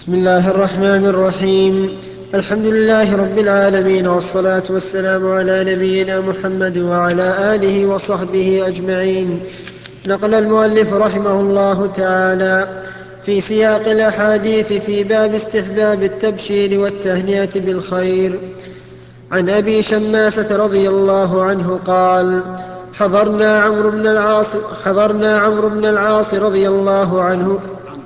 بسم الله الرحمن الرحيم. الحمد لله رب العالمين، والصلاة والسلام على نبينا محمد وعلى آله وصحبه أجمعين. نقل المؤلف رحمه الله تعالى في سياق الأحاديث في باب استحباب التبشير والتهنئة بالخير عن أبي شماسة رضي الله عنه قال: حضرنا عمرو بن العاص رضي الله عنه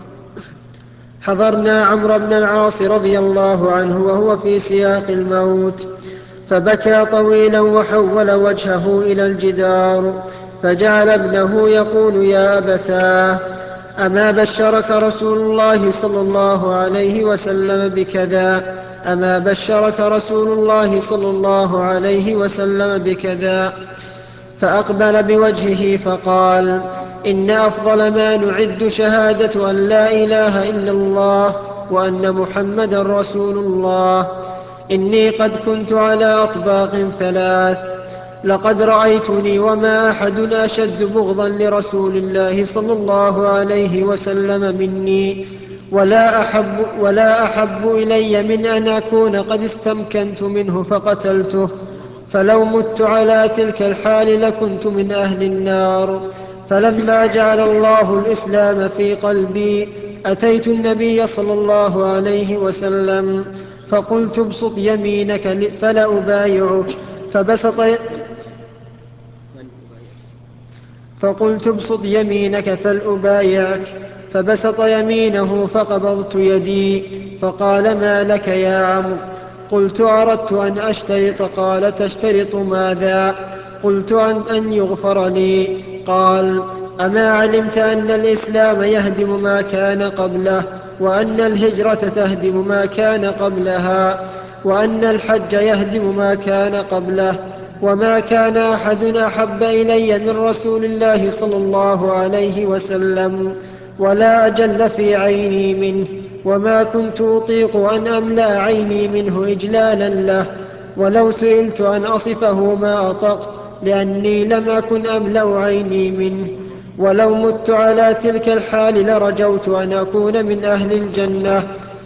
حضرنا عمرو بن العاص رضي الله عنه وهو في سياق الموت، فبكى طويلا وحول وجهه إلى الجدار، فجعل ابنه يقول: يا أبتاه، أما بشرك رسول الله صلى الله عليه وسلم بكذا؟ أما بشرك رسول الله صلى الله عليه وسلم بكذا؟ فأقبل بوجهه فقال: إن أفضل ما نعد شهادة أن لا إله إلا الله وأن محمدا رسول الله. إني قد كنت على أطباق ثلاث، لقد رأيتني وما أحد أشد بغضا لرسول الله صلى الله عليه وسلم مني، ولا أحب إلي من أن أكون قد استمكنت منه فقتلته، فلو مت على تلك الحال لكنت من أهل النار. فلما جعل الله الإسلام في قلبي أتيت النبي صلى الله عليه وسلم فقلت: ابسط يمينك فلأبايعك، فبسط يمينه فقبضت يدي، فقال: ما لك يا عمرو؟ قلت: أردت أن أشترط. قال: تشترط ماذا؟ قلت: أن يغفر لي. قال: أما علمت أن الإسلام يهدم ما كان قبله، وأن الهجرة تهدم ما كان قبلها، وأن الحج يهدم ما كان قبله، وما كان أحد أحب إلي من رسول الله صلى الله عليه وسلم ولا أجل في عيني منه، وما كنت أطيق أن أملأ عيني منه إجلالا له، ولو سئلت أن أصفه ما أطقت، لأني لم أكن أملأ عيني منه. ولو مت على تلك الحال لرجوت أن أكون من أهل الجنة.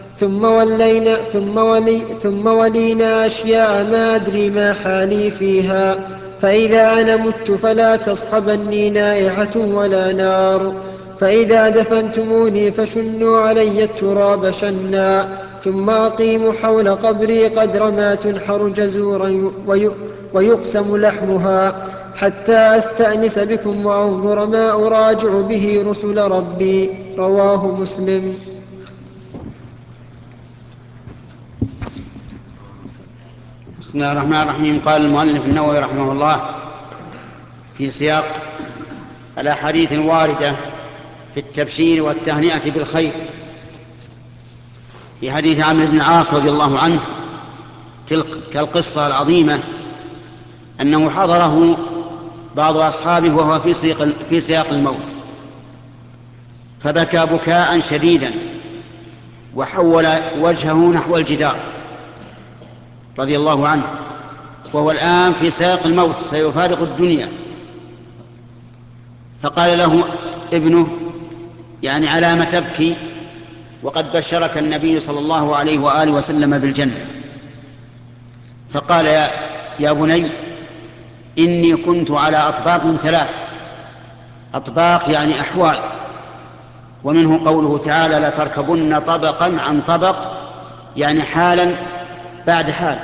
ثم ولينا أشياء ما أدري ما حالي فيها، فإذا أنا مت فلا تصحبني نائحة ولا نار، فإذا دفنتموني فشنوا علي التراب شنا، ثم أقيموا حول قبري قدر ما تنحر جزورا ويقسم لحمها، حتى أستأنس بكم وأنظر ما أراجع به رسل ربي. رواه مسلم. بسم الله الرحمن الرحيم. قال المؤلف النووي رحمه الله في سياق الأحاديث الواردة في التبشير والتهنئة بالخير في حديث عمرو بن العاص رضي الله عنه تلك القصة العظيمة أنه حضره بعض أصحابه وهو في سياق الموت، فبكى بكاء شديدا وحول وجهه نحو الجدار رضي الله عنه، وهو الآن في سياق الموت سيفارق الدنيا. فقال له ابنه: يعني على ما تبكي وقد بشرك النبي صلى الله عليه وآله وسلم بالجنة؟ فقال: يا بني، إني كنت على أطباق ثلاث. أطباق يعني أحوال، ومنه قوله تعالى: لتركبن طبقا عن طبق، يعني حالا بعد حال.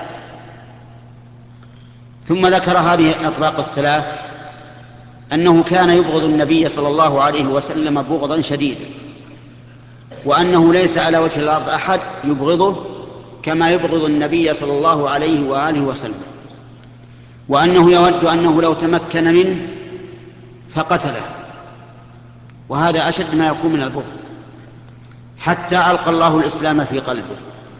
ثم ذكر هذه الأطباق الثلاث أنه كان يبغض النبي صلى الله عليه وسلم بغضا شديدا، وأنه ليس على وجه الأرض أحد يبغضه كما يبغض النبي صلى الله عليه وآله وسلم، وأنه يود أنه لو تمكن منه فقتله، وهذا أشد ما يكون من البغض، حتى ألقى الله الإسلام في قلبه.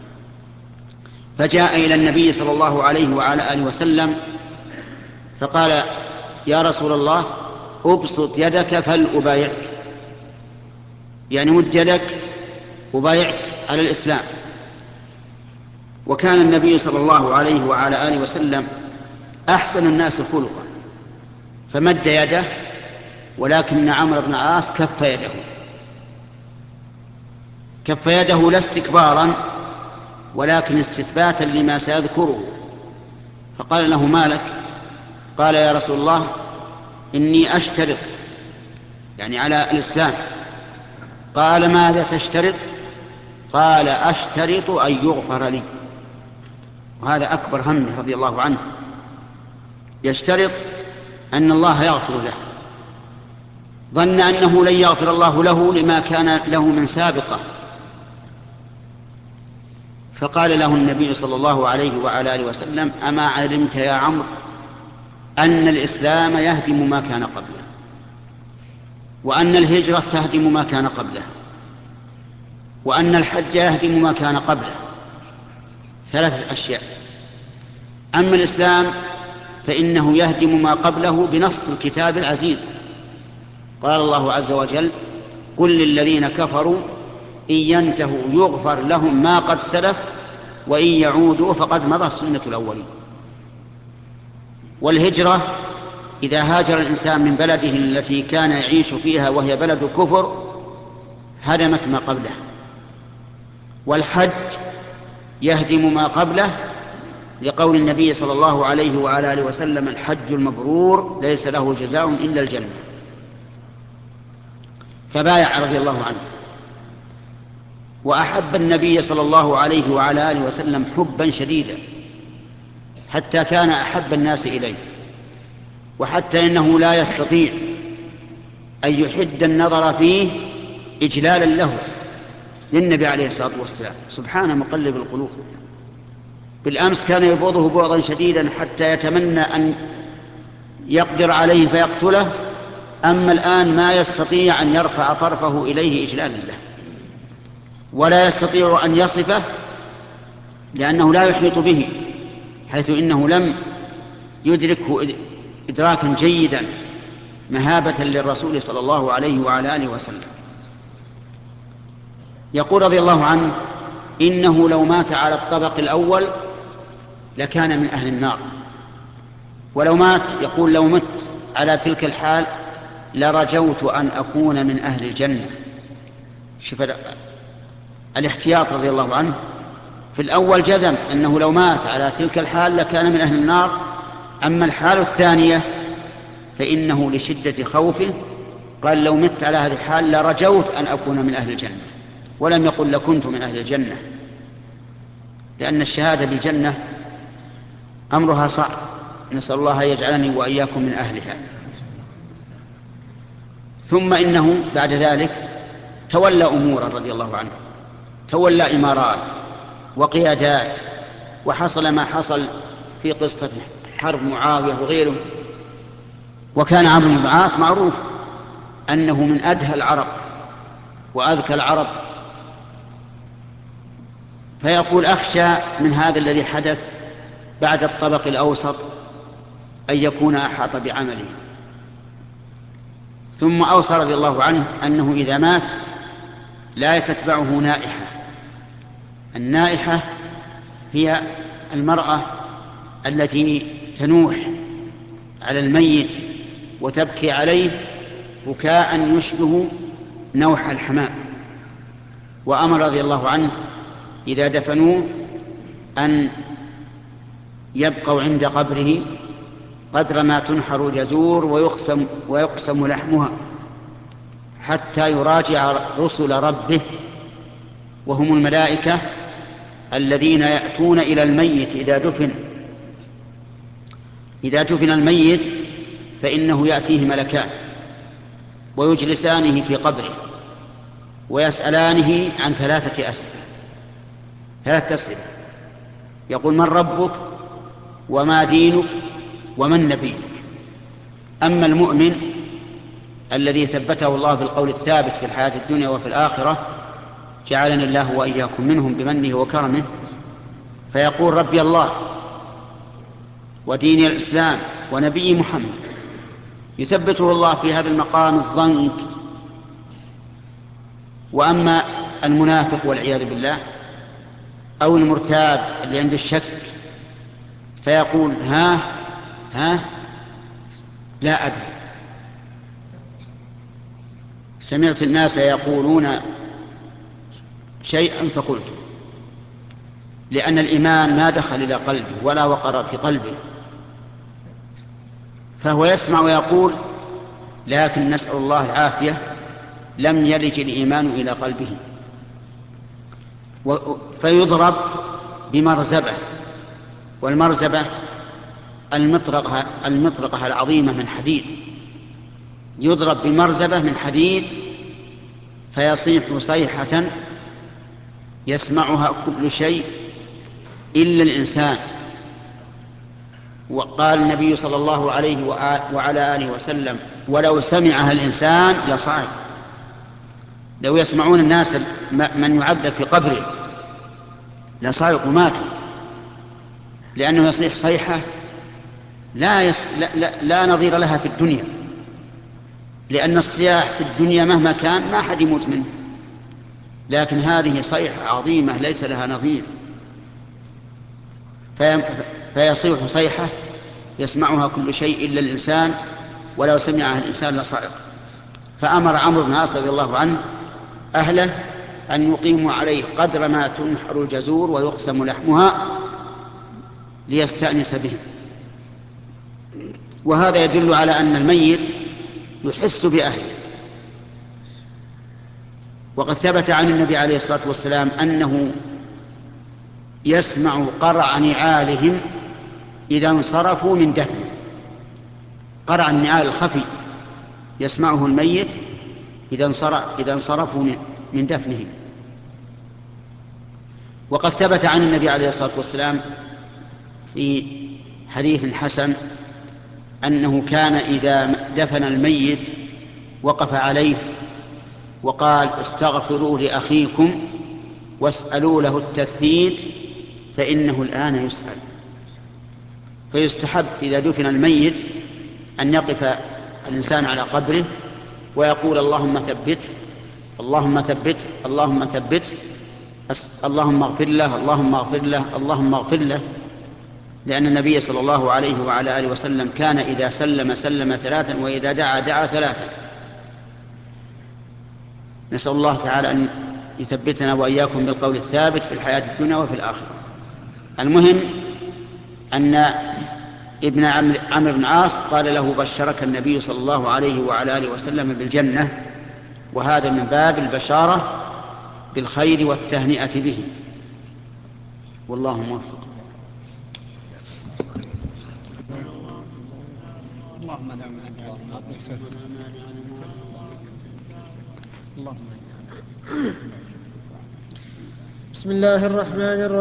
فجاء إلى النبي صلى الله عليه وعلى آله وسلم فقال: يا رسول الله، أبسط يدك فلأبايعك، يعني مد يدك أبايعك على الإسلام. وكان النبي صلى الله عليه وعلى آله وسلم أحسن الناس خلقا، فمد يده، ولكن عمرو بن العاص كف كف يده لا استكبارا ولكن استثباتا لما سيذكره. فقال له: ما لك؟ قال: يا رسول الله، إني أشترط، يعني على الإسلام. قال: ماذا تشترط؟ قال: أشترط أن يغفر لي. وهذا أكبر همه رضي الله عنه، يشترط أن الله يغفر له. ظن أنه لن يغفر الله له لما كان له من سابقة. فقال له النبي صلى الله عليه وعلى آله وسلم: أما علمت يا عمرو أن الإسلام يهدم ما كان قبله، وأن الهجرة تهدم ما كان قبله، وأن الحج يهدم ما كان قبله؟ 3 أشياء. أما الإسلام فإنه يهدم ما قبله بنص الكتاب العزيز. قال الله عز وجل: قل للذين كفروا إن ينتهوا يغفر لهم ما قد سلف وإن يعودوا فقد مضت سنة الأولين. والهجرة إذا هاجر الإنسان من بلده التي كان يعيش فيها وهي بلد كفر هدمت ما قبله. والحج يهدم ما قبله لقول النبي صلى الله عليه وعلى آله وسلم: الحج المبرور ليس له جزاء إلا الجنة. فبايع رضي الله عنه، وأحب النبي صلى الله عليه وعلى آله وسلم حبا شديدا، حتى كان أحب الناس إليه، وحتى إنه لا يستطيع أن يحد النظر فيه إجلالا له للنبي عليه الصلاة والسلام. سبحان مقلب القلوب. بالأمس كان يبغضه بغضا شديدا حتى يتمنى أن يقدر عليه فيقتله، أما الآن ما يستطيع أن يرفع طرفه إليه إجلالا له، ولا يستطيع أن يصفه لأنه لا يحيط به، حيث إنه لم يدركه إدراكا جيدا مهابة للرسول صلى الله عليه وعلى آله وسلم. يقول رضي الله عنه: إنه لو مات على الطبق الأول لكان من أهل النار، ولو مات، يقول لو مت على تلك الحال لرجوت أن أكون من أهل الجنة. شوف الاحتياط رضي الله عنه. في الأول جزم أنه لو مات على تلك الحال لكان من أهل النار، أما الحال الثانية فإنه لشدة خوفه قال: لو مت على هذه الحال لرجوت أن أكون من أهل الجنة، ولم يقل لكنت من أهل الجنة، لأن الشهادة بالجنة أمرها صعب، نسأل الله أن يجعلني وإياكم من أهلها. ثم إنه بعد ذلك تولى أمورا رضي الله عنه، تولى إمارات وقيادات، وحصل ما حصل في قصة حرب معاوية وغيره. وكان عمرو بن العاص معروف أنه من أدهى العرب وأذكى العرب، فيقول: أخشى من هذا الذي حدث بعد الطبق الأوسط أن يكون أحاط بعمله. ثم أوصى رضي الله عنه أنه إذا مات لا تتبعه نائحة. النائحة هي المرأة التي تنوح على الميت وتبكي عليه بكاء يشبه نوح الحمام. وأمر رضي الله عنه إذا دفنوه أن يبقوا عند قبره قدر ما تنحر الجزور ويقسم لحمها حتى يراجع رسل ربه، وهم الملائكة الذين يأتون إلى الميت إذا دفن الميت فإنه يأتيه ملكان ويجلسانه في قبره ويسألانه عن 3 أسئلة. يقول: من ربك وما دينك ومن نبيك. أما المؤمن الذي ثبته الله بالقول الثابت في الحياة الدنيا وفي الآخرة، جعلني الله وإياكم منهم بمنه وكرمه، فيقول: ربي الله ودين الإسلام ونبي محمد. يثبته الله في هذا المقام الضنك. وأما المنافق والعياذ بالله أو المرتاب اللي عنده الشك فيقول: ها لا أدري. سمعت الناس يقولون شيئا فقلته، لأن الإيمان ما دخل إلى قلبه ولا وقر في قلبه، فهو يسمع ويقول، لكن نسأل الله العافية لم يلج الإيمان إلى قلبه، فيضرب بمرزبة، والمرزبة المطرقة العظيمة من حديد، يضرب بمرزبة من حديد فيصيح صيحة يسمعها كل شيء إلا الإنسان. وقال النبي صلى الله عليه وعلى آله وسلم: ولو سمعها الإنسان لصعق. لو يسمعون الناس من يعذب في قبره لصعقوا ماتوا، لأنه يصيح صيحة لا نظير لها في الدنيا، لأن الصياح في الدنيا مهما كان ما حد يموت منه، لكن هذه صيحة عظيمة ليس لها نظير، فيصيح صيحة يسمعها كل شيء إلا الإنسان، ولو سمعها الإنسان لصعق. فأمر عمرو بن العاص رضي الله عنه أهله أن يقيموا عليه قدر ما تنحر الجزور ويقسم لحمها ليستأنس بهم. وهذا يدل على أن الميت يحس بأهله. وقد ثبت عن النبي عليه الصلاة والسلام أنه يسمع قرع نعالهم إذا انصرفوا من دفنه. قرع النعال الخفي يسمعه الميت إذا انصرفوا من دفنه. وقد ثبت عن النبي عليه الصلاة والسلام في حديث حسن أنه كان إذا دفن الميت وقف عليه وقال: استغفروا لأخيكم واسألوا له التثبيت فإنه الآن يسأل. فيستحب إذا دفن الميت أن يقف الإنسان على قبره ويقول: اللهم ثبت، اللهم ثبت، اللهم ثبت، اللهم اغفر له، اللهم اغفر له، اللهم اغفر له. لأن النبي صلى الله عليه وعلى آله وسلم كان إذا سلم سلم ثلاثا، وإذا دعا دعا ثلاثا. نسأل الله تعالى أن يثبتنا وإياكم بالقول الثابت في الحياة الدنيا وفي الآخرة. المهم أن ابن عمرو بن العاص قال له: بشرك النبي صلى الله عليه وعلى آله وسلم بالجنة، وهذا من باب البشارة بالخير والتهنئة به. والله موفق. بسم الله الرحمن الرحيم.